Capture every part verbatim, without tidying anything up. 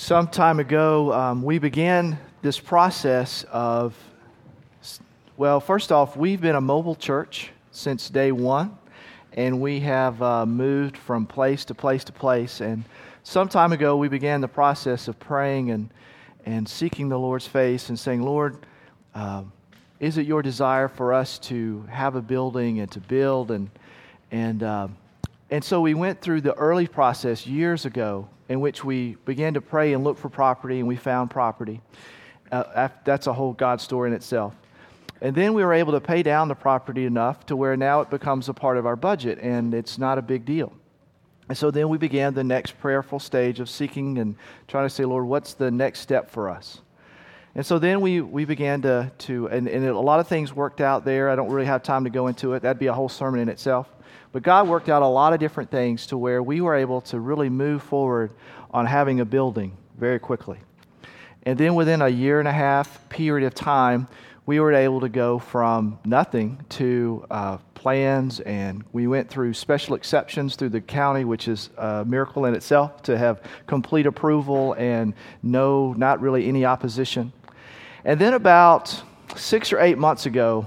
Some time ago, um, we began this process of, well, first off, we've been a mobile church since day one, and we have uh, moved from place to place to place. And some time ago, we began the process of praying and, and seeking the Lord's face and saying, Lord, uh, is it your desire for us to have a building and to build? And and uh, and so we went through the early process years ago in which we began to pray and look for property, and we found property. Uh, that's a whole God story in itself. And then we were able to pay down the property enough to where now it becomes a part of our budget, and it's not a big deal. And so then we began the next prayerful stage of seeking and trying to say, Lord, what's the next step for us? And so then we, we began to, to and, and a lot of things worked out there. I don't really have time to go into it. That'd be a whole sermon in itself. But God worked out a lot of different things to where we were able to really move forward on having a building very quickly. And then within a year and a half period of time, we were able to go from nothing to uh, plans, and we went through special exceptions through the county, which is a miracle in itself, to have complete approval and no, not really any opposition. And then about six or eight months ago,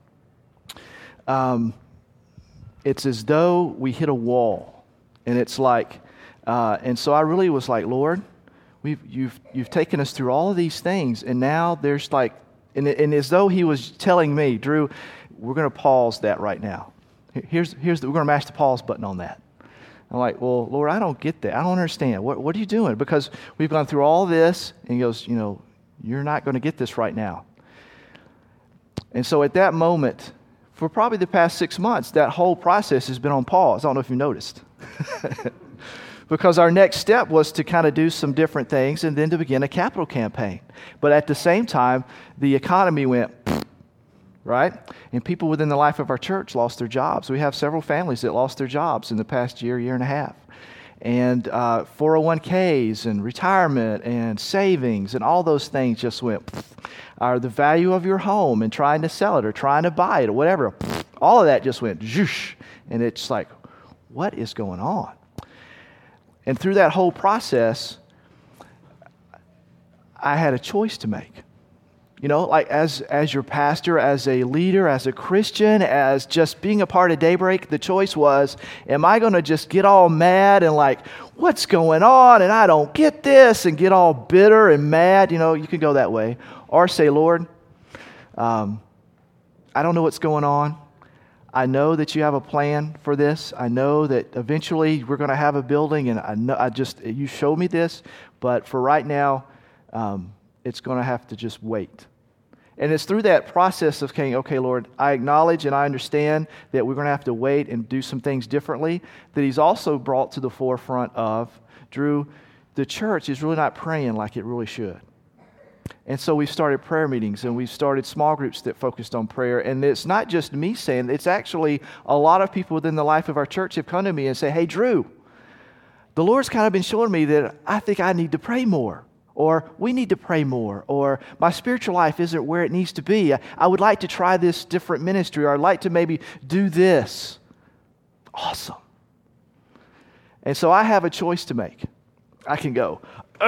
um, it's as though we hit a wall, and it's like, uh, and so I really was like, Lord, we've you've you've taken us through all of these things, and now there's like, and, and as though He was telling me, Drew, we're going to pause that right now. Here's here's the, we're going to mash the pause button on that. I'm like, well, Lord, I don't get that. I don't understand. What what are you doing? Because we've gone through all this, and He goes, you know, you're not going to get this right now. And so at that moment, for probably the past six months, that whole process has been on pause. I don't know if you noticed. Because our next step was to kind of do some different things and then to begin a capital campaign. But at the same time, the economy went, right? And people within the life of our church lost their jobs. We have several families that lost their jobs in the past year, year and a half. And uh, four oh one k's and retirement and savings and all those things just went, or the value of your home and trying to sell it or trying to buy it or whatever. All of that just went, zhoosh, and it's like, what is going on? And through that whole process, I had a choice to make. You know, like as as your pastor, as a leader, as a Christian, as just being a part of Daybreak, the choice was, am I going to just get all mad and like, what's going on? And I don't get this, and get all bitter and mad. You know, you can go that way. Or say, Lord, um, I don't know what's going on. I know that you have a plan for this. I know that eventually we're going to have a building, and I know I just you showed me this, but for right now, um, it's going to have to just wait. And it's through that process of saying, okay, Lord, I acknowledge and I understand that we're going to have to wait and do some things differently, that He's also brought to the forefront of, Drew, the church is really not praying like it really should. And so we've started prayer meetings, and we've started small groups that focused on prayer. And it's not just me saying, it's actually a lot of people within the life of our church have come to me and say, hey, Drew, the Lord's kind of been showing me that I think I need to pray more. Or we need to pray more, or my spiritual life isn't where it needs to be. I would like to try this different ministry, or I'd like to maybe do this. Awesome. And so I have a choice to make. I can go,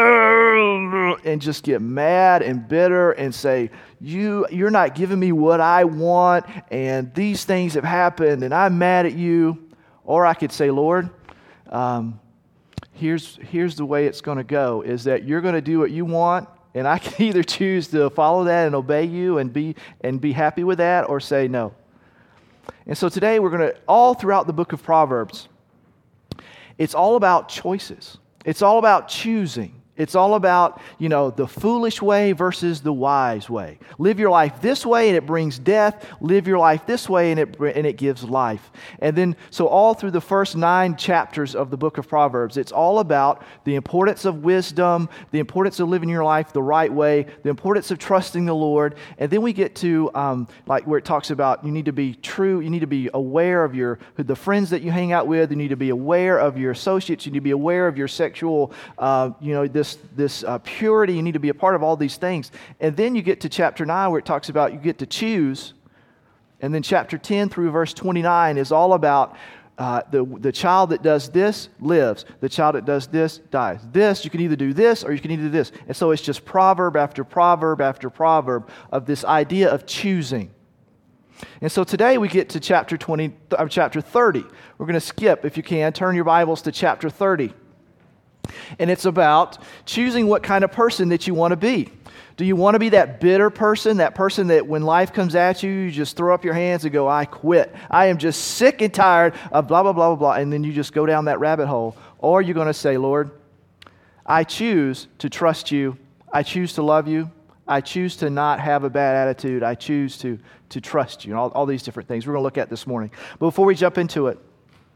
and just get mad and bitter and say, you, you're not giving me what I want, and these things have happened, and I'm mad at you. Or I could say, Lord, um, Here's here's the way it's going to go, is that you're going to do what you want, and I can either choose to follow that and obey you and be and be happy with that, or say no. And so today we're going to, all throughout the book of Proverbs, it's all about choices. It's all about choosing. It's all about, you know, the foolish way versus the wise way. Live your life this way and it brings death. Live your life this way and it and it gives life. And then, so all through the first nine chapters of the book of Proverbs, it's all about the importance of wisdom, the importance of living your life the right way, the importance of trusting the Lord. And then we get to, um, like where it talks about you need to be true, you need to be aware of your the friends that you hang out with, you need to be aware of your associates, you need to be aware of your sexual, uh, you know, this this uh, purity. You need to be a part of all these things. And then you get to chapter nine where it talks about you get to choose. And then chapter ten through verse twenty-nine is all about uh, the, the child that does this lives. The child that does this dies. This, you can either do this or you can either do this. And so it's just proverb after proverb after proverb of this idea of choosing. And so today we get to chapter twenty, uh, chapter thirty. We're going to skip, if you can, turn your Bibles to chapter thirty. And it's about choosing what kind of person that you want to be. Do you want to be that bitter person, that person that when life comes at you, you just throw up your hands and go, I quit. I am just sick and tired of blah, blah, blah, blah, blah. And then you just go down that rabbit hole. Or you're going to say, Lord, I choose to trust you. I choose to love you. I choose to not have a bad attitude. I choose to, to trust you. And all, all these different things we're going to look at this morning. But before we jump into it,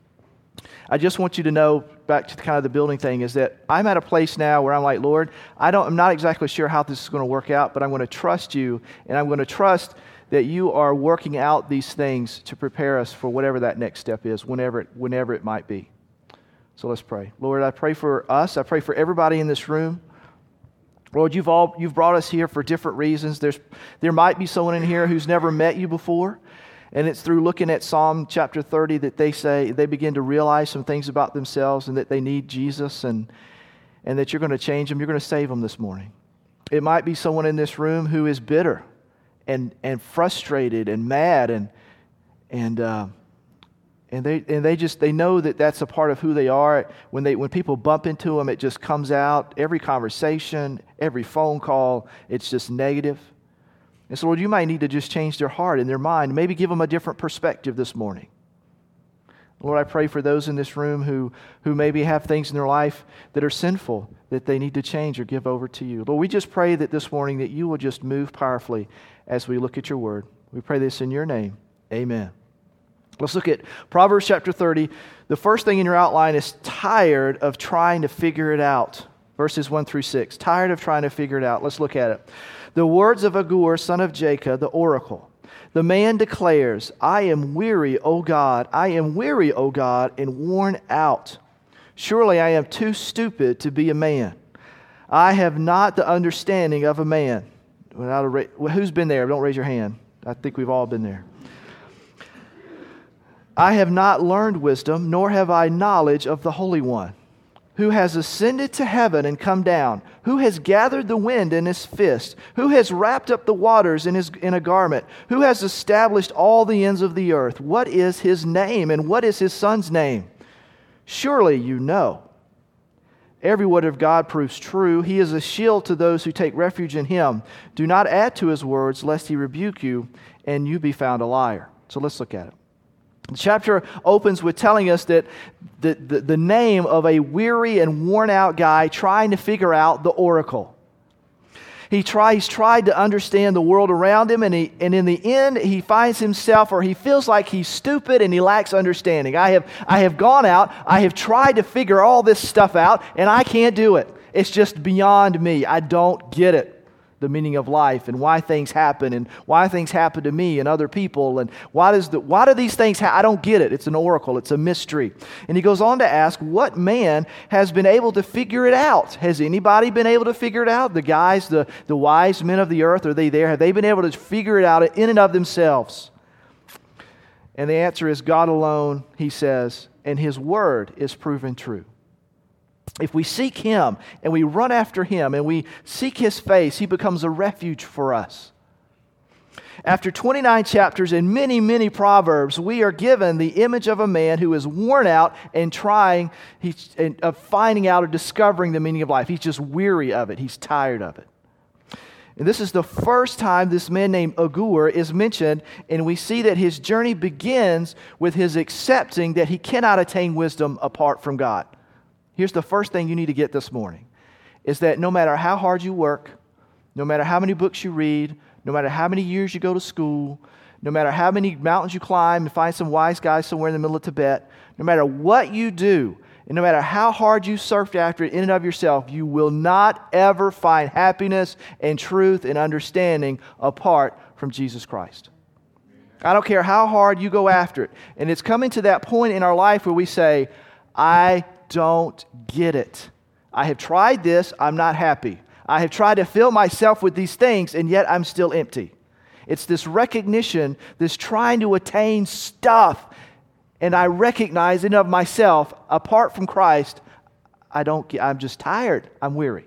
I just want you to know, back to kind of the building thing, is that I'm at a place now where I'm like, Lord, I don't, I'm not exactly sure how this is going to work out, but I'm going to trust you, and I'm going to trust that you are working out these things to prepare us for whatever that next step is, whenever it, whenever it might be. So let's pray. Lord, I pray for us. I pray for everybody in this room. Lord, you've all you've brought us here for different reasons. There's there might be someone in here who's never met you before. And it's through looking at Psalm chapter thirty that they say, they begin to realize some things about themselves and that they need Jesus and, and that you're going to change them. You're going to save them this morning. It might be someone in this room who is bitter and and frustrated and mad and and uh, and they and they just they know that that's a part of who they are. When they when people bump into them, it just comes out. Every conversation, every phone call, it's just negative. And so, Lord, you might need to just change their heart and their mind, maybe give them a different perspective this morning. Lord, I pray for those in this room who, who maybe have things in their life that are sinful, that they need to change or give over to you. Lord, we just pray that this morning that you will just move powerfully as we look at your word. We pray this in your name. Amen. Let's look at Proverbs chapter thirty. The first thing in your outline is tired of trying to figure it out. Verses one through six. Tired of trying to figure it out. Let's look at it. The words of Agur, son of Jacob, the oracle. The man declares, I am weary, O God. I am weary, O God, and worn out. Surely I am too stupid to be a man. I have not the understanding of a man. Without a ra- well, who's been there? Don't raise your hand. I think we've all been there. I have not learned wisdom, nor have I knowledge of the Holy One. Who has ascended to heaven and come down? Who has gathered the wind in his fist? Who has wrapped up the waters in his in a garment? Who has established all the ends of the earth? What is his name, and what is his son's name? Surely you know. Every word of God proves true. He is a shield to those who take refuge in him. Do not add to his words, lest he rebuke you, and you be found a liar. So let's look at it. The chapter opens with telling us that the, the, the name of a weary and worn out guy trying to figure out the oracle. He try, he's tried to understand the world around him, and, he, and in the end, he finds himself, or he feels like he's stupid and he lacks understanding. I have, I have gone out, I have tried to figure all this stuff out, and I can't do it. It's just beyond me. I don't get it. The meaning of life and why things happen and why things happen to me and other people and why does the why do these things happen? I don't get it. It's an oracle. It's a mystery. And he goes on to ask, what man has been able to figure it out? Has anybody been able to figure it out? The guys, the, the wise men of the earth, are they there? Have they been able to figure it out in and of themselves? And the answer is God alone, he says, and his word is proven true. If we seek him and we run after him and we seek his face, he becomes a refuge for us. After twenty-nine chapters and many, many proverbs, we are given the image of a man who is worn out and trying, he's, and, of finding out or discovering the meaning of life. He's just weary of it. He's tired of it. And this is the first time this man named Agur is mentioned, and we see that his journey begins with his accepting that he cannot attain wisdom apart from God. Here's the first thing you need to get this morning, is that no matter how hard you work, no matter how many books you read, no matter how many years you go to school, no matter how many mountains you climb and find some wise guys somewhere in the middle of Tibet, no matter what you do, and no matter how hard you surf after it in and of yourself, you will not ever find happiness and truth and understanding apart from Jesus Christ. I don't care how hard you go after it. And it's coming to that point in our life where we say, I don't get it. I have tried this, I'm not happy. I have tried to fill myself with these things, and yet I'm still empty. It's this recognition, this trying to attain stuff, and I recognize in of myself, apart from Christ, I don't get, I'm just tired. I'm weary.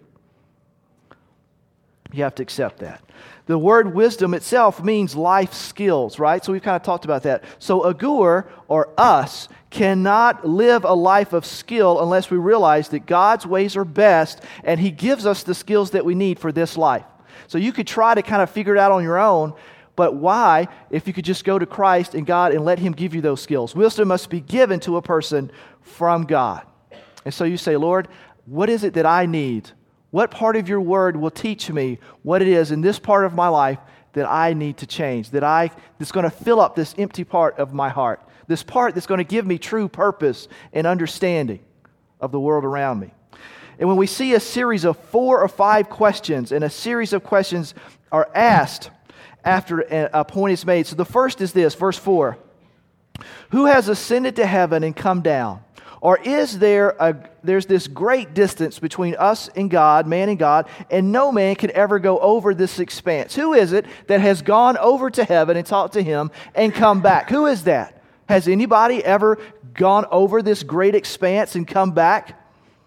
You have to accept that. The word wisdom itself means life skills, right? So we've kind of talked about that. So agur, or us, cannot live a life of skill unless we realize that God's ways are best and He gives us the skills that we need for this life. So you could try to kind of figure it out on your own, but why if you could just go to Christ and God and let Him give you those skills? Wisdom must be given to a person from God. And so you say, Lord, what is it that I need? What part of your word will teach me what it is in this part of my life that I need to change, that I that's going to fill up this empty part of my heart, this part that's going to give me true purpose and understanding of the world around me. And when we see a series of four or five questions, and a series of questions are asked after a point is made. So the first is this, verse four. Who has ascended to heaven and come down? Or is there a, there's this great distance between us and God, man and God, and no man can ever go over this expanse? Who is it that has gone over to heaven and talked to Him and come back? Who is that? Has anybody ever gone over this great expanse and come back?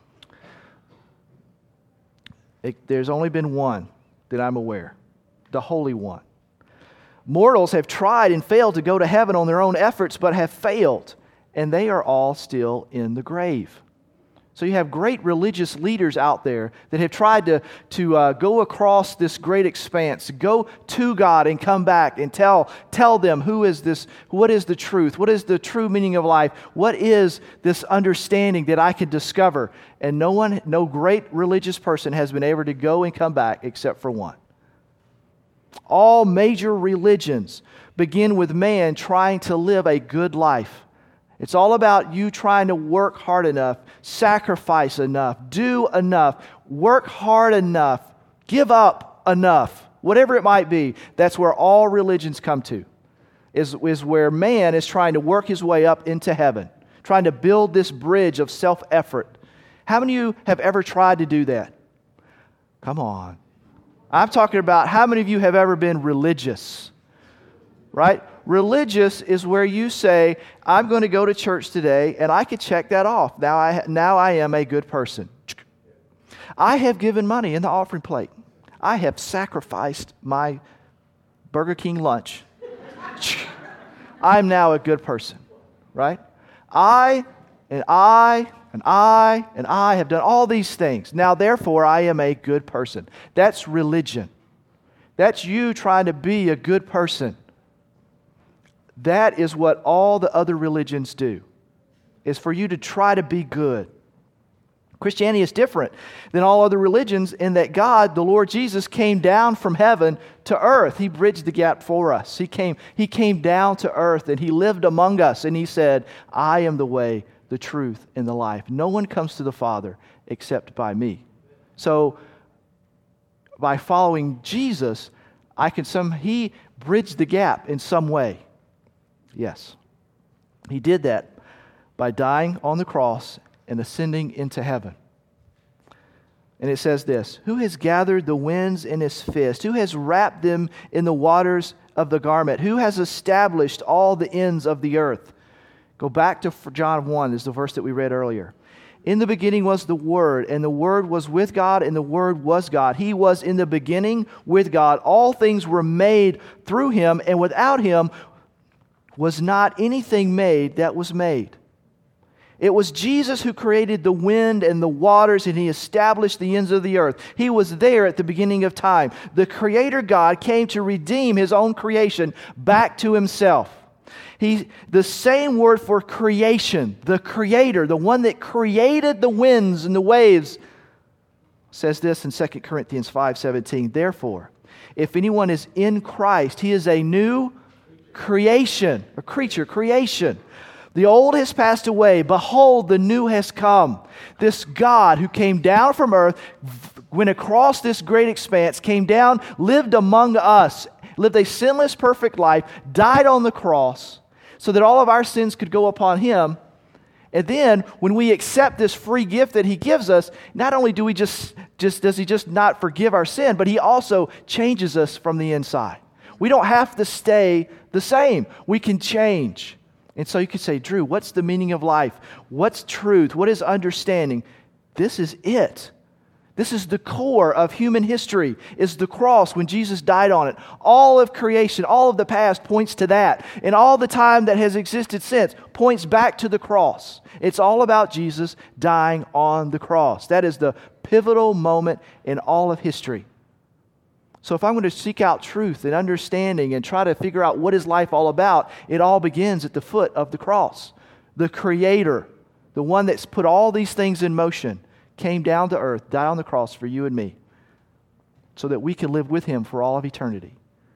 It, there's only been one that I'm aware, the Holy One. Mortals have tried and failed to go to heaven on their own efforts, but have failed. And they are all still in the grave. So you have great religious leaders out there that have tried to, to uh, go across this great expanse, go to God and come back and tell, tell them who is this, what is the truth, what is the true meaning of life, what is this understanding that I can discover. And no one, no great religious person has been able to go and come back except for one. All major religions begin with man trying to live a good life. It's all about you trying to work hard enough, sacrifice enough, do enough, work hard enough, give up enough, whatever it might be. That's where all religions come to, is, is where man is trying to work his way up into heaven, trying to build this bridge of self-effort. How many of you have ever tried to do that? Come on. I'm talking about how many of you have ever been religious, right? Religious is where you say, I'm going to go to church today, and I can check that off. Now I, now I am a good person. I have given money in the offering plate. I have sacrificed my Burger King lunch. I'm now a good person, right? I and I and I and I have done all these things. Now, therefore, I am a good person. That's religion. That's you trying to be a good person. That is what all the other religions do, is for you to try to be good. Christianity is different than all other religions in that God, the Lord Jesus, came down from heaven to earth. He bridged the gap for us. He came, he came down to earth and He lived among us, and He said, I am the way, the truth, and the life. No one comes to the Father except by me. So by following Jesus, I can some He bridged the gap in some way. Yes, He did that by dying on the cross and ascending into heaven. And it says this, who has gathered the winds in His fist? Who has wrapped them in the waters of the garment? Who has established all the ends of the earth? Go back to John one, this is the verse that we read earlier. In the beginning was the Word, and the Word was with God, and the Word was God. He was in the beginning with God. All things were made through Him, and without Him was not anything made that was made. It was Jesus who created the wind and the waters, and He established the ends of the earth. He was there at the beginning of time. The Creator God came to redeem His own creation back to Himself. He, the same word for creation, the Creator, the one that created the winds and the waves, says this in Second Corinthians five seventeen. Therefore, if anyone is in Christ, he is a new creation, a creature, creation. The old has passed away. Behold, the new has come. This God who came down from earth, went across this great expanse, came down, lived among us, lived a sinless, perfect life, died on the cross so that all of our sins could go upon Him. And then when we accept this free gift that He gives us, not only do we just, just does He just not forgive our sin, but He also changes us from the inside. We don't have to stay the same. We can change. And so you could say, Drew, what's the meaning of life? What's truth? What is understanding? This is it. This is the core of human history, is the cross when Jesus died on it. All of creation, all of the past points to that. And all the time that has existed since points back to the cross. It's all about Jesus dying on the cross. That is the pivotal moment in all of history. So if I'm going to seek out truth and understanding and try to figure out what is life all about, it all begins at the foot of the cross. The Creator, the one that's put all these things in motion, came down to earth, died on the cross for you and me, so that we can live with Him for all of eternity.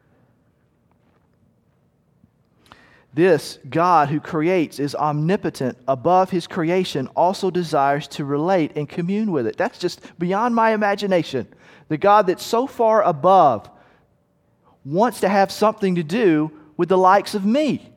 This God who creates is omnipotent above His creation, also desires to relate and commune with it. That's just beyond my imagination. The God that's so far above wants to have something to do with the likes of me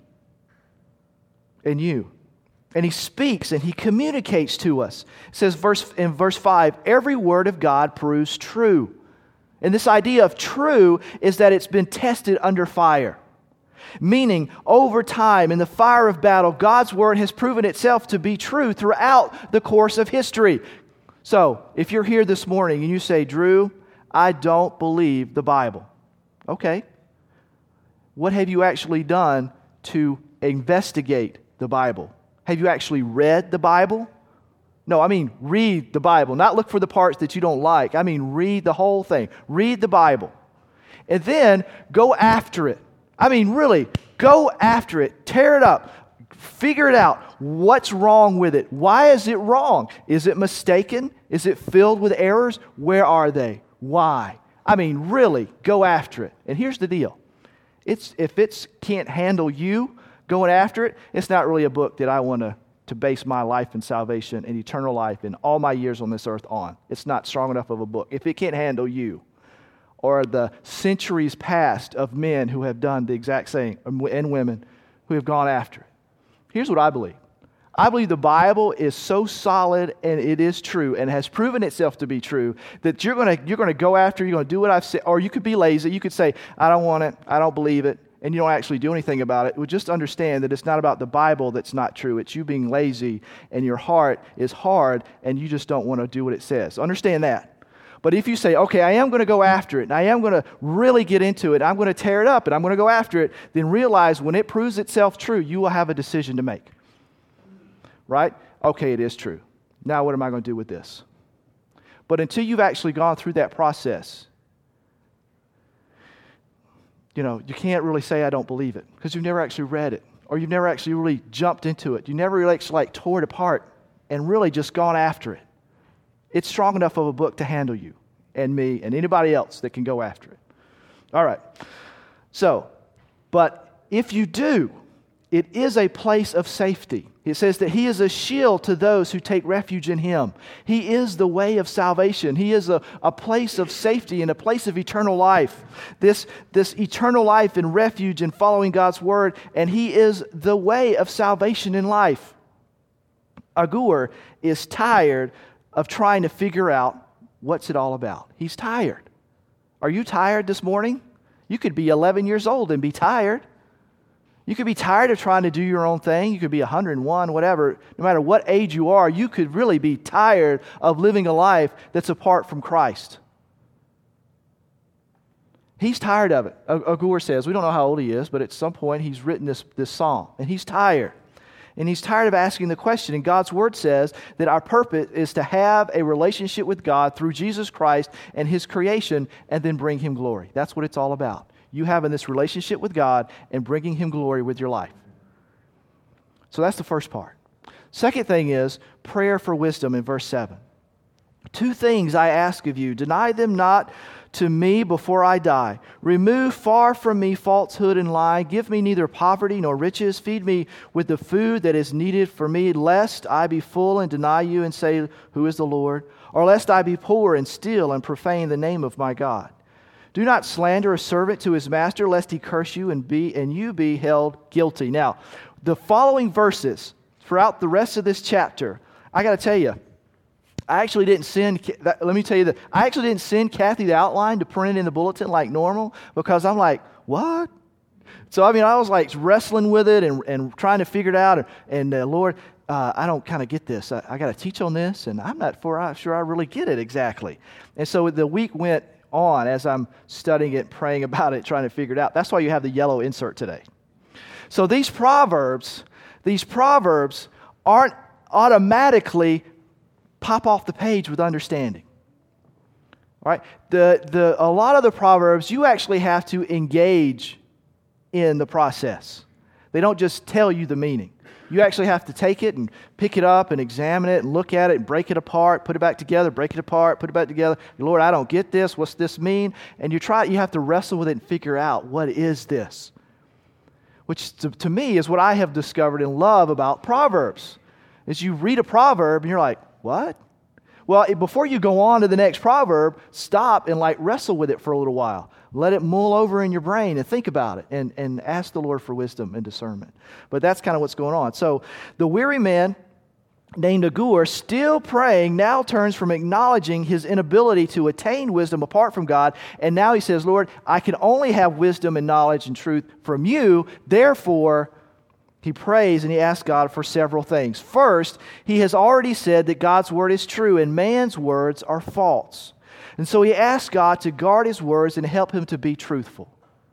and you. And He speaks and He communicates to us. It says verse, in verse five, every word of God proves true. And this idea of true is that it's been tested under fire. Meaning, over time, in the fire of battle, God's Word has proven itself to be true throughout the course of history. So, if you're here this morning and you say, Drew, I don't believe the Bible. Okay. What have you actually done to investigate the Bible? Have you actually read the Bible? No, I mean read the Bible. Not look for the parts that you don't like. I mean read the whole thing. Read the Bible. And then go after it. I mean really, go after it. Tear it up. Figure it out. What's wrong with it? Why is it wrong? Is it mistaken? Is it filled with errors? Where are they? Why? I mean really, go after it. And here's the deal. It's if it can't handle you going after it, it's not really a book that I want to, to base my life and salvation and eternal life and all my years on this earth on. It's not strong enough of a book. If it can't handle you or the centuries past of men who have done the exact same, and women who have gone after it. Here's what I believe. I believe the Bible is so solid and it is true and has proven itself to be true that you're going to you're going to go after, you're going to do what I've said, or you could be lazy. You could say, I don't want it, I don't believe it. And you don't actually do anything about it. Well, just understand that it's not about the Bible that's not true. It's you being lazy and your heart is hard and you just don't want to do what it says. Understand that. But if you say, okay, I am going to go after it and I am going to really get into it, I'm going to tear it up and I'm going to go after it, then realize when it proves itself true, you will have a decision to make. Right? Okay, it is true. Now what am I going to do with this? But until you've actually gone through that process, you know, you can't really say I don't believe it because you've never actually read it or you've never actually really jumped into it. You never really actually like tore it apart and really just gone after it. It's strong enough of a book to handle you and me and anybody else that can go after it. All right. So, but if you do, it is a place of safety. It says that He is a shield to those who take refuge in Him. He is the way of salvation. He is a, a place of safety and a place of eternal life. This, this eternal life and refuge in following God's Word, and He is the way of salvation in life. Agur is tired of trying to figure out what's it all about. He's tired. Are you tired this morning? You could be eleven years old and be tired. You could be tired of trying to do your own thing. You could be one hundred one, whatever. No matter what age you are, you could really be tired of living a life that's apart from Christ. He's tired of it. Agur says, we don't know how old he is, but at some point he's written this, this psalm. And he's tired. And he's tired of asking the question. And God's Word says that our purpose is to have a relationship with God through Jesus Christ and His creation and then bring Him glory. That's what it's all about. You having this relationship with God and bringing Him glory with your life. So that's the first part. Second thing is prayer for wisdom in verse seven. Two things I ask of you. Deny them not to me before I die. Remove far from me falsehood and lie. Give me neither poverty nor riches. Feed me with the food that is needed for me, lest I be full and deny you and say, who is the Lord? Or lest I be poor and steal and profane the name of my God. Do not slander a servant to his master, lest he curse you and be and you be held guilty. Now, the following verses throughout the rest of this chapter, I got to tell you, I actually didn't send, let me tell you that, I actually didn't send Kathy the outline to print it in the bulletin like normal because I'm like, what? So, I mean, I was like wrestling with it and, and trying to figure it out. And, and uh, Lord, uh, I don't kind of get this. I, I got to teach on this, and I'm not for, I'm sure I really get it exactly. And so the week went on as I'm studying it, praying about it, trying to figure it out. That's why you have the yellow insert today. So these proverbs, these proverbs aren't automatically pop off the page with understanding. All right? The, the, a lot of the proverbs, you actually have to engage in the process. They don't just tell you the meaning. You actually have to take it and pick it up and examine it and look at it and break it apart, put it back together, break it apart, put it back together. Lord, I don't get this. What's this mean? And you try. You have to wrestle with it and figure out, what is this? Which to, to me is what I have discovered and love about Proverbs. Is you read a proverb and you're like, what? Well, before you go on to the next proverb, stop and like wrestle with it for a little while. Let it mull over in your brain and think about it and, and ask the Lord for wisdom and discernment. But that's kind of what's going on. So the weary man named Agur, still praying, now turns from acknowledging his inability to attain wisdom apart from God. And now he says, Lord, I can only have wisdom and knowledge and truth from you. Therefore, he prays and he asks God for several things. First, he has already said that God's word is true and man's words are false. And so he asks God to guard his words and help him to be truthful.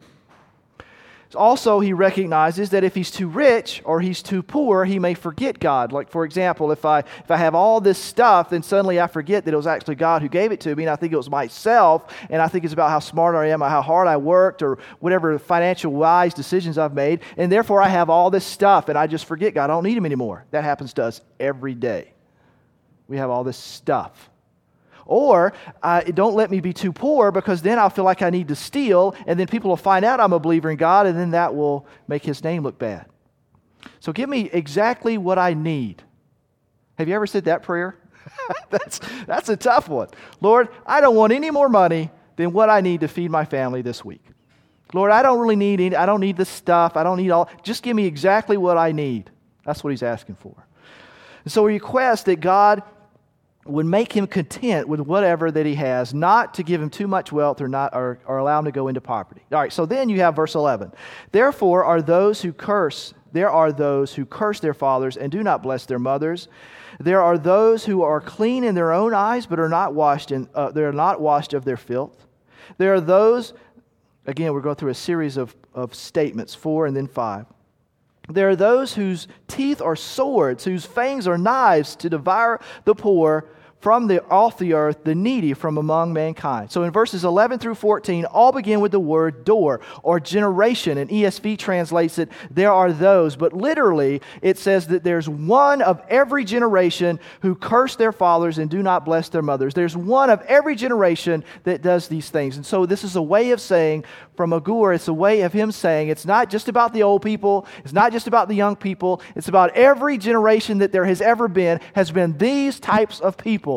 Also, he recognizes that if he's too rich or he's too poor, he may forget God. Like, for example, if I if I have all this stuff, then suddenly I forget that it was actually God who gave it to me, and I think it was myself, and I think it's about how smart I am, or how hard I worked, or whatever financial wise decisions I've made, and therefore I have all this stuff, and I just forget God. I don't need him anymore. That happens to us every day. We have all this stuff. Or, uh, don't let me be too poor, because then I'll feel like I need to steal, and then people will find out I'm a believer in God, and then that will make his name look bad. So give me exactly what I need. Have you ever said that prayer? that's, that's a tough one. Lord, I don't want any more money than what I need to feed my family this week. Lord, I don't really need any, I don't need the stuff. I don't need all. Just give me exactly what I need. That's what he's asking for. And so he requests that God would make him content with whatever that he has, not to give him too much wealth or not or, or allow him to go into poverty. All right, so then you have verse eleven. Therefore are those who curse, there are those who curse their fathers and do not bless their mothers. There are those who are clean in their own eyes, but are not washed in uh, they are not washed of their filth. There are those, again, we're going through a series of, of statements, four and then five. There are those whose teeth are swords, whose fangs are knives to devour the poor from the off the earth, the needy from among mankind. So in verses eleven through fourteen, all begin with the word door or generation. And E S V translates it, there are those. But literally, it says that there's one of every generation who curse their fathers and do not bless their mothers. There's one of every generation that does these things. And so this is a way of saying, from Agur, it's a way of him saying, it's not just about the old people, it's not just about the young people, it's about every generation that there has ever been, has been these types of people.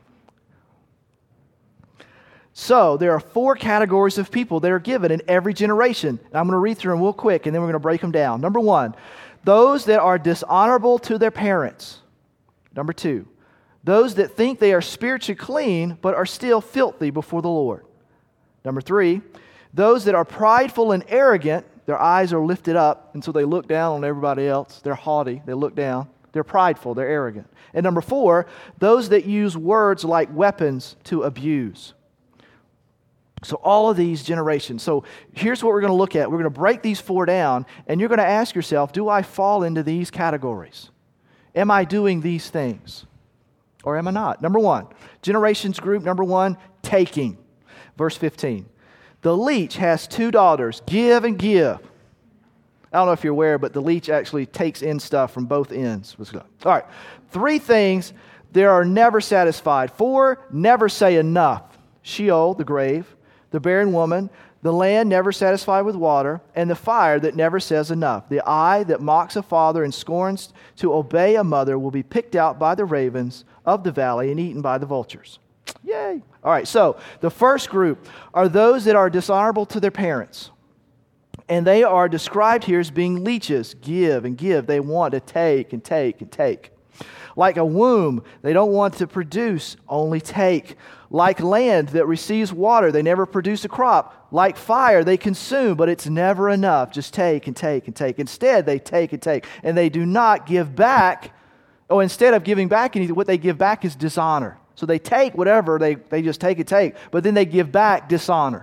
So, there are four categories of people that are given in every generation. And I'm going to read through them real quick, and then we're going to break them down. Number one, those that are dishonorable to their parents. Number two, those that think they are spiritually clean, but are still filthy before the Lord. Number three, those that are prideful and arrogant, their eyes are lifted up, and so they look down on everybody else. They're haughty, they look down. They're prideful, they're arrogant. And number four, those that use words like weapons to abuse. So all of these generations. So here's what we're going to look at. We're going to break these four down, and you're going to ask yourself, do I fall into these categories? Am I doing these things? Or am I not? Number one, generations group number one, taking. Verse fifteen. The leech has two daughters, give and give. I don't know if you're aware, but the leech actually takes in stuff from both ends. All right, three things that are never satisfied. Four, never say enough. Sheol, the grave. The barren woman, the land never satisfied with water, and the fire that never says enough. The eye that mocks a father and scorns to obey a mother will be picked out by the ravens of the valley and eaten by the vultures. Yay! All right, so the first group are those that are dishonorable to their parents. And they are described here as being leeches. Give and give. They want to take and take and take. Like a womb, they don't want to produce, only take. Like land that receives water, they never produce a crop. Like fire, they consume, but it's never enough. Just take and take and take. Instead, they take and take, and they do not give back. Oh, instead of giving back anything, what they give back is dishonor. So they take whatever, they, they just take and take, but then they give back dishonor.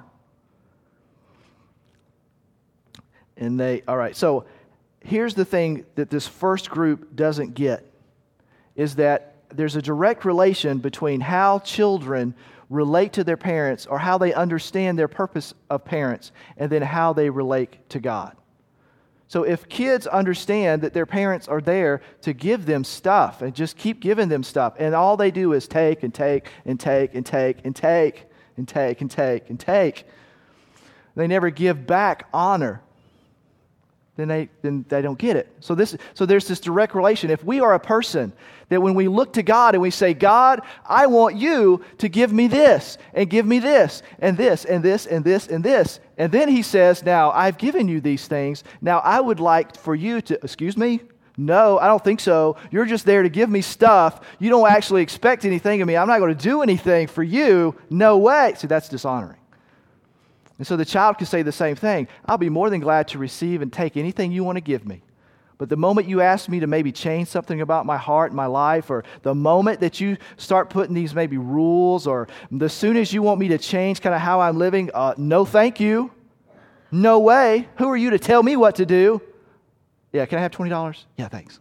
And they, all right, so here's the thing that this first group doesn't get, is that there's a direct relation between how children relate to their parents or how they understand their purpose of parents and then how they relate to God. So if kids understand that their parents are there to give them stuff and just keep giving them stuff, and all they do is take and take and take and take and take and take and take and take, they never give back honor, then they then they don't get it. So this so there's this direct relation. If we are a person that when we look to God and we say, God, I want you to give me this and give me this and this and this and this and this. And then he says, now I've given you these things. Now I would like for you to, excuse me? No, I don't think so. You're just there to give me stuff. You don't actually expect anything of me. I'm not going to do anything for you. No way. See, that's dishonoring. And so the child can say the same thing. I'll be more than glad to receive and take anything you want to give me. But the moment you ask me to maybe change something about my heart and my life, or the moment that you start putting these maybe rules, or the soon as you want me to change kind of how I'm living, uh, no thank you. No way. Who are you to tell me what to do? Yeah, can I have twenty dollars? Yeah, thanks.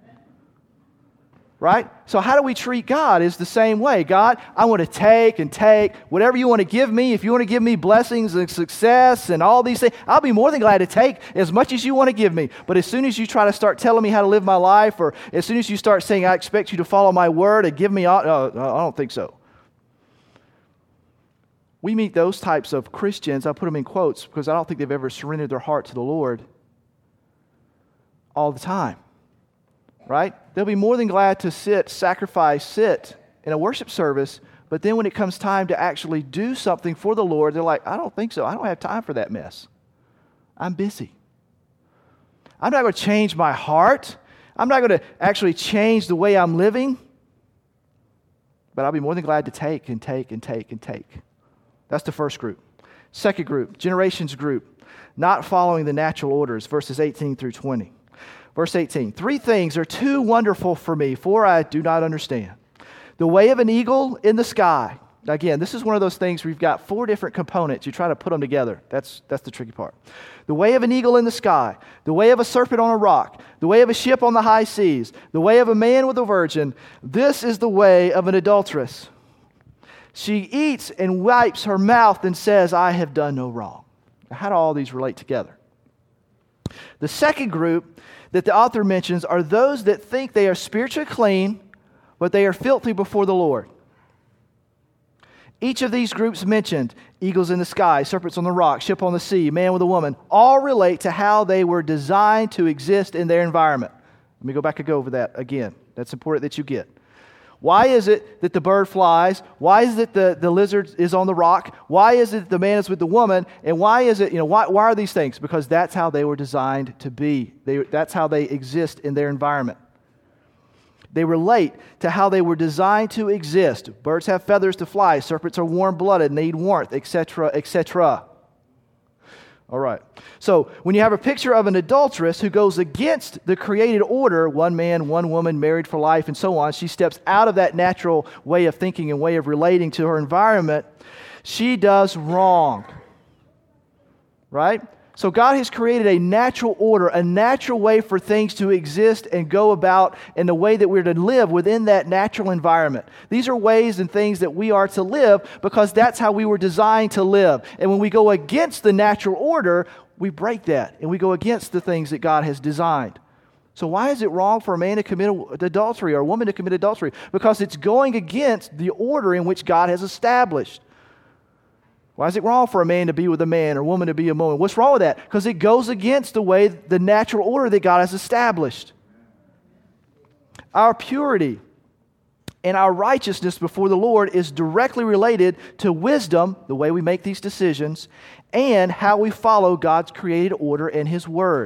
Right? So how do we treat God is the same way. God, I want to take and take whatever you want to give me. If you want to give me blessings and success and all these things, I'll be more than glad to take as much as you want to give me. But as soon as you try to start telling me how to live my life, or as soon as you start saying, I expect you to follow my word and give me all, no, no, I don't think so. We meet those types of Christians, I put them in quotes because I don't think they've ever surrendered their heart to the Lord, all the time. Right? They'll be more than glad to sit, sacrifice, sit in a worship service, but then when it comes time to actually do something for the Lord, they're like, I don't think so. I don't have time for that mess. I'm busy. I'm not going to change my heart. I'm not going to actually change the way I'm living, but I'll be more than glad to take and take and take and take. That's the first group. Second group, generations group, not following the natural orders, verses eighteen through twenty. Verse eighteen, three things are too wonderful for me, for I do not understand. The way of an eagle in the sky. Again, this is one of those things where you've got four different components. You try to put them together. That's, that's the tricky part. The way of an eagle in the sky. The way of a serpent on a rock. The way of a ship on the high seas. The way of a man with a virgin. This is the way of an adulteress. She eats and wipes her mouth and says, I have done no wrong. Now, how do all these relate together? The second group that the author mentions are those that think they are spiritually clean, but they are filthy before the Lord. Each of these groups mentioned, eagles in the sky, serpents on the rock, ship on the sea, man with a woman, all relate to how they were designed to exist in their environment. Let me go back and go over that again. That's important that you get. Why is it that the bird flies? Why is it the, the lizard is on the rock? Why is it the man is with the woman? And why is it, you know, why, why are these things? Because that's how they were designed to be. They, that's how they exist in their environment. They relate to how they were designed to exist. Birds have feathers to fly. Serpents are warm-blooded, need warmth, et cetera, et cetera. All right. So when you have a picture of an adulteress who goes against the created order, one man, one woman, married for life, and so on, she steps out of that natural way of thinking and way of relating to her environment, she does wrong. Right? So God has created a natural order, a natural way for things to exist and go about in the way that we're to live within that natural environment. These are ways and things that we are to live because that's how we were designed to live. And when we go against the natural order, we break that and we go against the things that God has designed. So why is it wrong for a man to commit adultery or a woman to commit adultery? Because it's going against the order in which God has established. Why is it wrong for a man to be with a man or a woman to be a woman? What's wrong with that? Because it goes against the way, the natural order that God has established. Our purity and our righteousness before the Lord is directly related to wisdom, the way we make these decisions, and how we follow God's created order and His Word.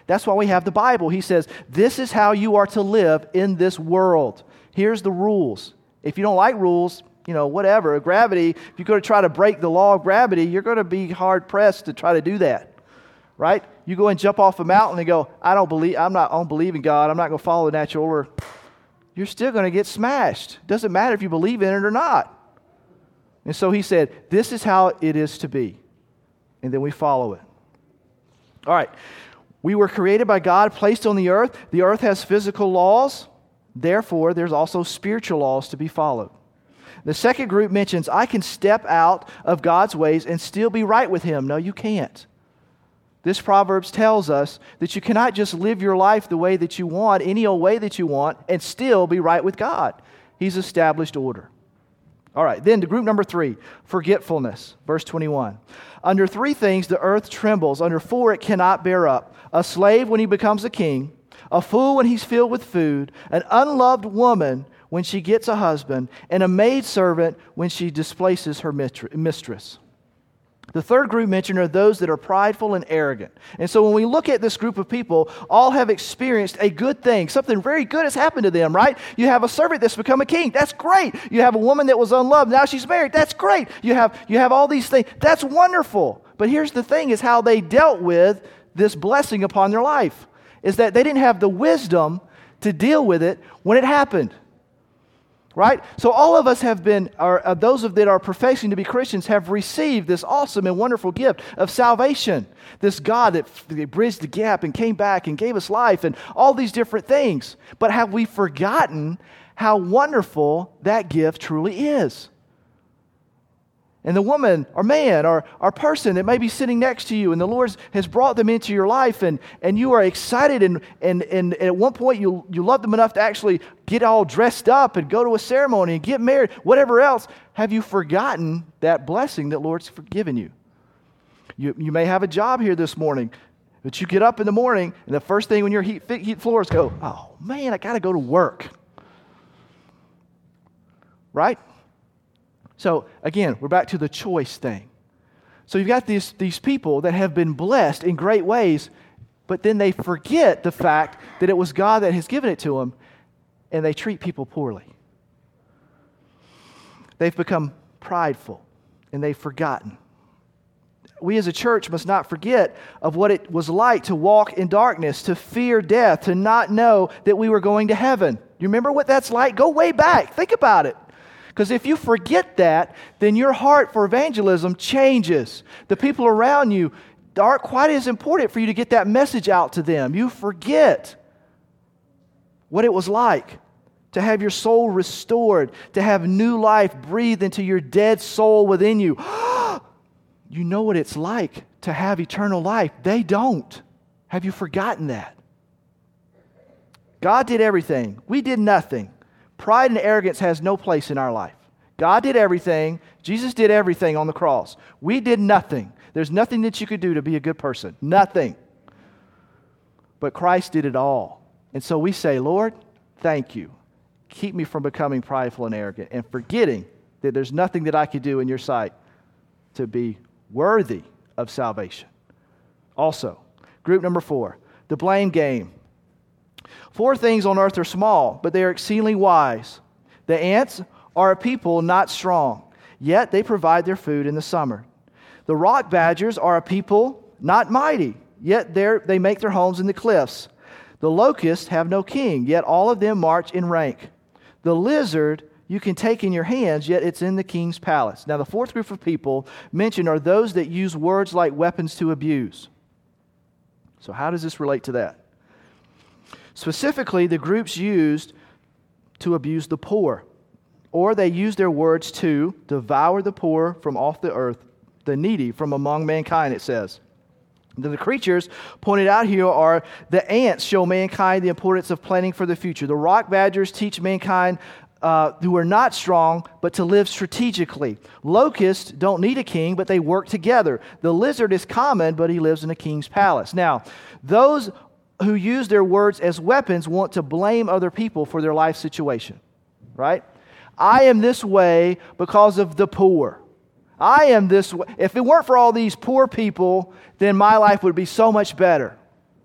That's why we have the Bible. He says, this is how you are to live in this world. Here's the rules. If you don't like rules, you know, whatever, gravity, if you're going to try to break the law of gravity, you're going to be hard-pressed to try to do that, right? You go and jump off a mountain and go, I don't believe, I'm not, I don't believe in God. I'm not going to follow the natural order. You're still going to get smashed. Doesn't matter if you believe in it or not. And so he said, this is how it is to be. And then we follow it. All right. We were created by God, placed on the earth. The earth has physical laws. Therefore, there's also spiritual laws to be followed. The second group mentions, I can step out of God's ways and still be right with Him. No, you can't. This Proverbs tells us that you cannot just live your life the way that you want, any old way that you want, and still be right with God. He's established order. All right, then to group number three, forgetfulness. Verse twenty-one. Under three things the earth trembles. Under four it cannot bear up. A slave when he becomes a king. A fool when he's filled with food. An unloved woman when she gets a husband. And a maidservant when she displaces her mistress. The third group mentioned are those that are prideful and arrogant. And so when we look at this group of people, all have experienced a good thing. Something very good has happened to them, right? You have a servant that's become a king. That's great. You have a woman that was unloved. Now she's married. That's great. You have, you have all these things. That's wonderful. But here's the thing is how they dealt with this blessing upon their life. Is that they didn't have the wisdom to deal with it when it happened. Right? So all of us have been, or uh, those of that are professing to be Christians have received this awesome and wonderful gift of salvation. This God that f- bridged the gap and came back and gave us life and all these different things. But have we forgotten how wonderful that gift truly is? And the woman or man or, or person that may be sitting next to you and the Lord has brought them into your life and, and you are excited and, and, and at one point you, you love them enough to actually get all dressed up and go to a ceremony and get married, whatever else, have you forgotten that blessing that Lord's forgiven you? You, you may have a job here this morning, but you get up in the morning and the first thing when your heat, heat floors go, oh man, I got to go to work. Right? So, again, we're back to the choice thing. So you've got these, these people that have been blessed in great ways, but then they forget the fact that it was God that has given it to them, and they treat people poorly. They've become prideful, and they've forgotten. We as a church must not forget of what it was like to walk in darkness, to fear death, to not know that we were going to heaven. You remember what that's like? Go way back. Think about it. Because if you forget that, then your heart for evangelism changes. The people around you aren't quite as important for you to get that message out to them. You forget what it was like to have your soul restored, to have new life breathed into your dead soul within you. You know what it's like to have eternal life. They don't. Have you forgotten that? God did everything. We did nothing. Pride and arrogance has no place in our life. God did everything. Jesus did everything on the cross. We did nothing. There's nothing that you could do to be a good person. Nothing. But Christ did it all. And so we say, Lord, thank you. Keep me from becoming prideful and arrogant and forgetting that there's nothing that I could do in your sight to be worthy of salvation. Also, group number four, the blame game. Four things on earth are small, but they are exceedingly wise. The ants are a people not strong, yet they provide their food in the summer. The rock badgers are a people not mighty, yet they make their homes in the cliffs. The locusts have no king, yet all of them march in rank. The lizard you can take in your hands, yet it's in the king's palace. Now the fourth group of people mentioned are those that use words like weapons to abuse. So how does this relate to that? Specifically, the groups used to abuse the poor, or they use their words to devour the poor from off the earth, the needy from among mankind, it says. The creatures pointed out here are the ants show mankind the importance of planning for the future. The rock badgers teach mankind uh, who are not strong, but to live strategically. Locusts don't need a king, but they work together. The lizard is common, but he lives in a king's palace. Now, those who use their words as weapons want to blame other people for their life situation, right? I am this way because of the poor. I am this way. If it weren't for all these poor people, then my life would be so much better.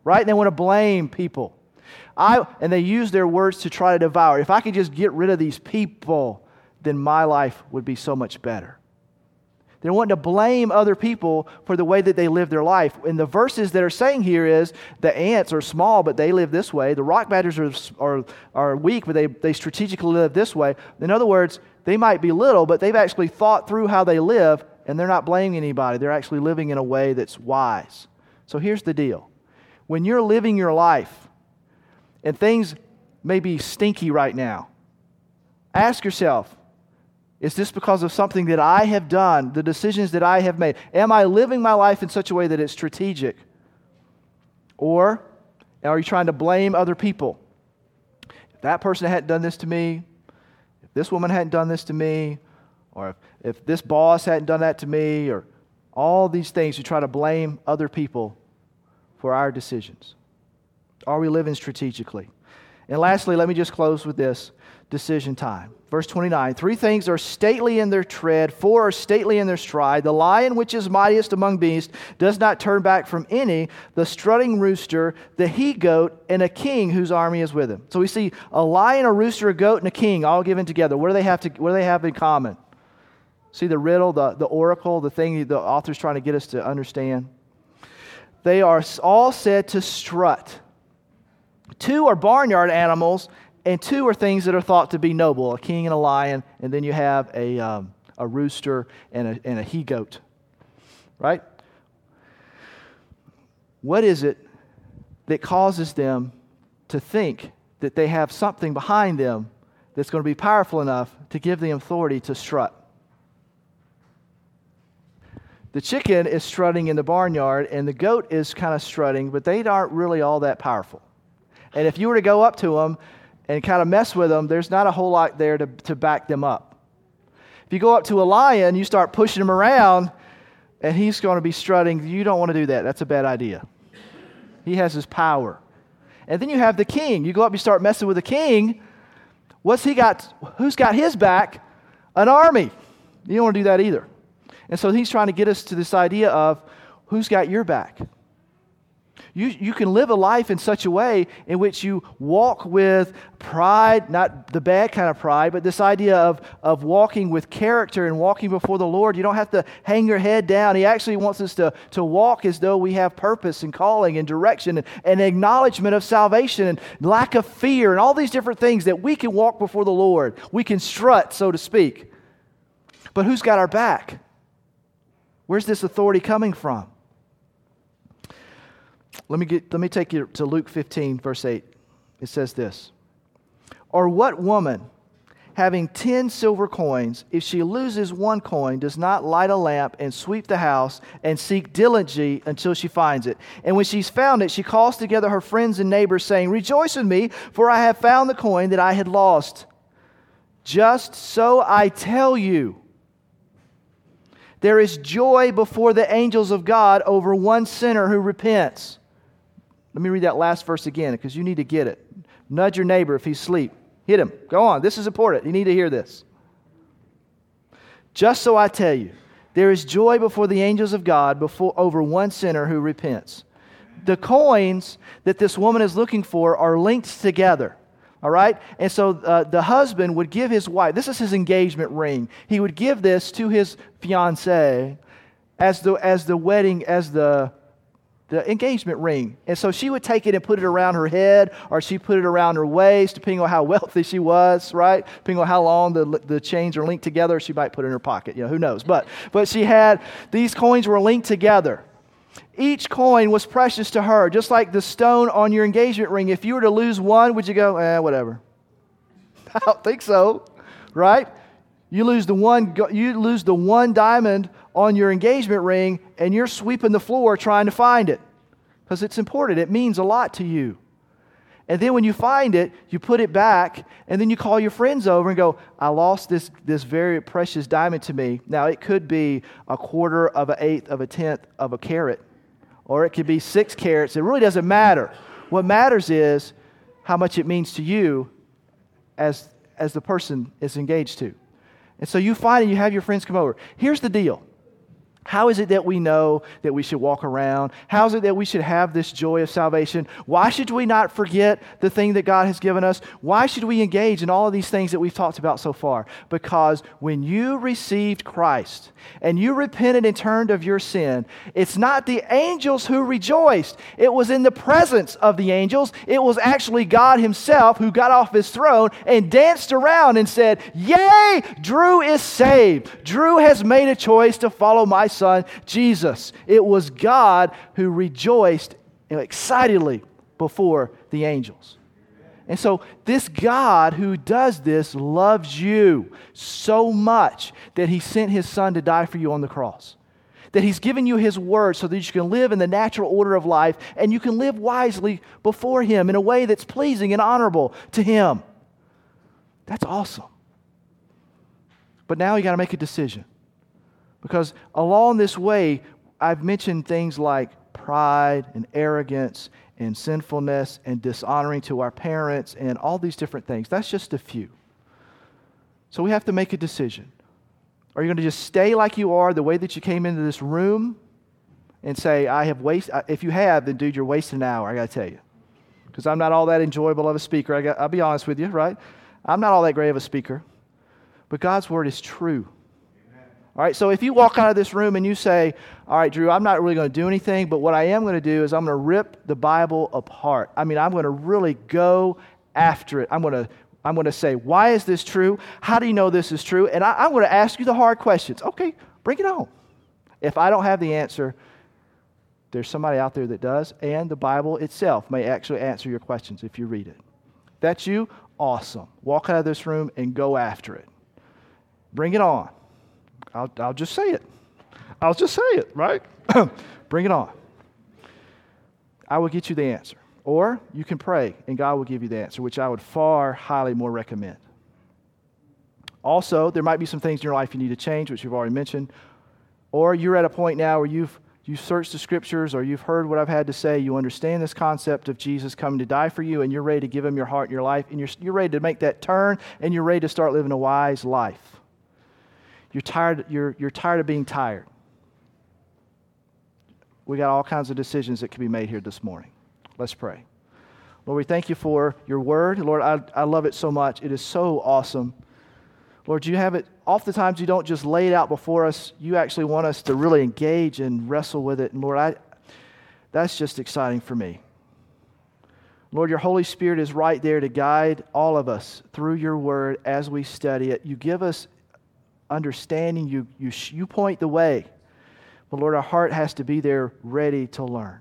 right? And they want to blame people. I and they use their words to try to devour. If I could just get rid of these people, then my life would be so much better. They're wanting to blame other people for the way that they live their life. And the verses that are saying here is the ants are small, but they live this way. The rock badgers are are, are weak, but they, they strategically live this way. In other words, they might be little, but they've actually thought through how they live, and they're not blaming anybody. They're actually living in a way that's wise. So here's the deal. When you're living your life, and things may be stinky right now, ask yourself, is this because of something that I have done, the decisions that I have made? Am I living my life in such a way that it's strategic? Or are you trying to blame other people? If that person hadn't done this to me, if this woman hadn't done this to me, or if, if this boss hadn't done that to me, or all these things, you try to blame other people for our decisions. Are we living strategically? And lastly, let me just close with this. Decision time. Verse twenty-nine, three things are stately in their tread, four are stately in their stride. The lion which is mightiest among beasts does not turn back from any, the strutting rooster, the he-goat, and a king whose army is with him. So we see a lion, a rooster, a goat, and a king all given together. What do they have to? What do they have in common? See the riddle, the, the oracle, the thing the author's trying to get us to understand? They are all said to strut. Two are barnyard animals, and two are things that are thought to be noble, a king and a lion, and then you have a um, a rooster and a, and a he-goat, right? What is it that causes them to think that they have something behind them that's going to be powerful enough to give them authority to strut? The chicken is strutting in the barnyard, and the goat is kind of strutting, but they aren't really all that powerful. And if you were to go up to them and kind of mess with them, there's not a whole lot there to, to back them up. If you go up to a lion, you start pushing him around, and he's going to be strutting. You don't want to do that. That's a bad idea. He has his power. And then you have the king. You go up, you start messing with the king. What's he got? Who's got his back? An army. You don't want to do that either. And so he's trying to get us to this idea of who's got your back. You, you can live a life in such a way in which you walk with pride, not the bad kind of pride, but this idea of, of walking with character and walking before the Lord. You don't have to hang your head down. He actually wants us to, to walk as though we have purpose and calling and direction and, and acknowledgement of salvation and lack of fear and all these different things that we can walk before the Lord. We can strut, so to speak. But who's got our back? Where's this authority coming from? Let me get. Let me take you to Luke fifteen, verse eight. It says this. Or what woman, having ten silver coins, if she loses one coin, does not light a lamp and sweep the house and seek diligently until she finds it? And when she's found it, she calls together her friends and neighbors, saying, Rejoice with me, for I have found the coin that I had lost. Just so I tell you, there is joy before the angels of God over one sinner who repents. Let me read that last verse again because you need to get it. Nudge your neighbor if he's asleep. Hit him. Go on. This is important. You need to hear this. Just so I tell you, there is joy before the angels of God before over one sinner who repents. The coins that this woman is looking for are linked together. All right? And so uh, the husband would give his wife, this is his engagement ring. He would give this to his fiancée as the as the wedding, as the the engagement ring. And so she would take it and put it around her head, or she put it around her waist, depending on how wealthy she was, right? Depending on how long the the chains are linked together, she might put it in her pocket. You know, who knows? But but she had, these coins were linked together. Each coin was precious to her, just like the stone on your engagement ring. If you were to lose one, would you go, eh, whatever? I don't think so, right? You lose the one, you lose the one diamond on your engagement ring, and you're sweeping the floor trying to find it because it's important. It means a lot to you. And then when you find it, you put it back, and then you call your friends over and go, I lost this, this very precious diamond to me. Now, it could be a quarter of an eighth of a tenth of a carat, or it could be six carats. It really doesn't matter. What matters is how much it means to you as, as the person is engaged to. And so you find it, you have your friends come over. Here's the deal. How is it that we know that we should walk around? How is it that we should have this joy of salvation? Why should we not forget the thing that God has given us? Why should we engage in all of these things that we've talked about so far? Because when you received Christ and you repented and turned of your sin, it's not the angels who rejoiced. It was in the presence of the angels. It was actually God himself who got off his throne and danced around and said, "Yay, Drew is saved. Drew has made a choice to follow my Son, Jesus." It was God who rejoiced excitedly before the angels. And so this God who does this loves you so much that he sent his Son to die for you on the cross. That he's given you his word so that you can live in the natural order of life and you can live wisely before him in a way that's pleasing and honorable to him. That's awesome. But now you got to make a decision. Because along this way, I've mentioned things like pride and arrogance and sinfulness and dishonoring to our parents and all these different things. That's just a few. So we have to make a decision. Are you going to just stay like you are the way that you came into this room and say, I have wasted? If you have, then dude, you're wasting an hour, I got to tell you. Because I'm not all that enjoyable of a speaker. I got, I'll be honest with you, right? I'm not all that great of a speaker. But God's word is true. All right, so if you walk out of this room and you say, all right, Drew, I'm not really going to do anything, but what I am going to do is I'm going to rip the Bible apart. I mean, I'm going to really go after it. I'm going to I'm going to say, why is this true? How do you know this is true? And I, I'm going to ask you the hard questions. Okay, bring it on. If I don't have the answer, there's somebody out there that does, and the Bible itself may actually answer your questions if you read it. That's you? Awesome. Walk out of this room and go after it. Bring it on. I'll, I'll just say it. I'll just say it, right? Bring it on. I will get you the answer. Or you can pray and God will give you the answer, which I would far highly more recommend. Also, there might be some things in your life you need to change, which you've already mentioned. Or you're at a point now where you've you've searched the scriptures or you've heard what I've had to say. You understand this concept of Jesus coming to die for you and you're ready to give him your heart and your life. And you're, you're ready to make that turn and you're ready to start living a wise life. You're tired, you're, you're tired of being tired. We got all kinds of decisions that can be made here this morning. Let's pray. Lord, we thank you for your word. Lord, I, I love it so much. It is so awesome. Lord, you have it, oftentimes you don't just lay it out before us. You actually want us to really engage and wrestle with it. And Lord, I, that's just exciting for me. Lord, your Holy Spirit is right there to guide all of us through your word as we study it. You give us understanding, you, you, you point the way. But Lord, our heart has to be there ready to learn.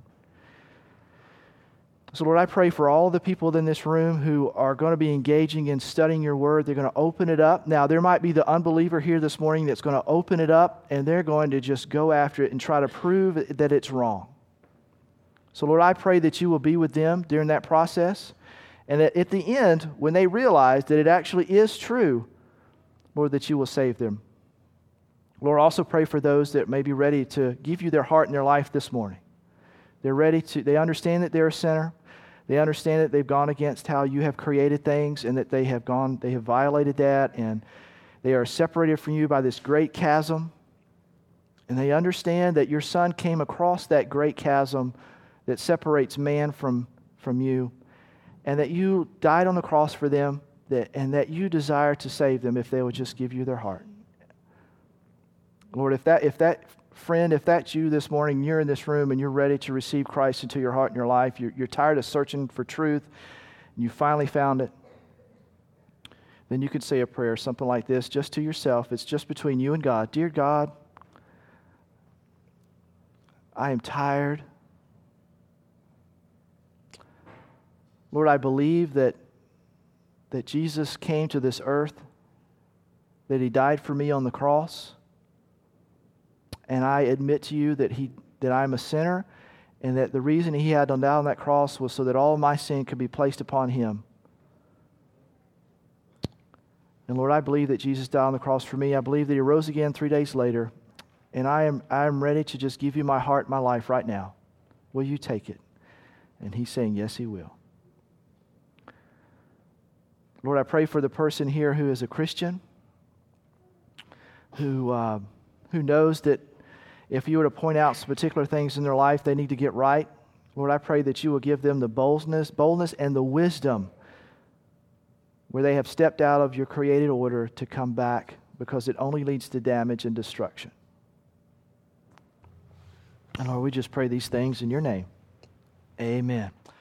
So Lord, I pray for all the people in this room who are going to be engaging in studying your word. They're going to open it up. Now, there might be the unbeliever here this morning that's going to open it up and they're going to just go after it and try to prove that it's wrong. So Lord, I pray that you will be with them during that process and that at the end, when they realize that it actually is true, Lord, that you will save them. Lord, also pray for those that may be ready to give you their heart and their life this morning. They're ready to, they understand that they're a sinner. They understand that they've gone against how you have created things and that they have gone, they have violated that and they are separated from you by this great chasm. And they understand that your Son came across that great chasm that separates man from, from you and that you died on the cross for them. That, and that you desire to save them if they would just give you their heart. Lord, if that if that friend, if that's you this morning, you're in this room and you're ready to receive Christ into your heart and your life, you're, you're tired of searching for truth, and you finally found it, then you could say a prayer, something like this, just to yourself. It's just between you and God. Dear God, I am tired. Lord, I believe that that Jesus came to this earth, that he died for me on the cross, and I admit to you that he that I'm a sinner, and that the reason he had to die on that cross was so that all my sin could be placed upon him. And Lord, I believe that Jesus died on the cross for me. I believe that he rose again three days later, and I am I am ready to just give you my heart, my life right now. Will you take it? And he's saying, yes, he will. Lord, I pray for the person here who is a Christian, who uh, who knows that if you were to point out some particular things in their life they need to get right, Lord, I pray that you will give them the boldness, boldness and the wisdom where they have stepped out of your created order to come back, because it only leads to damage and destruction. And Lord, we just pray these things in your name. Amen.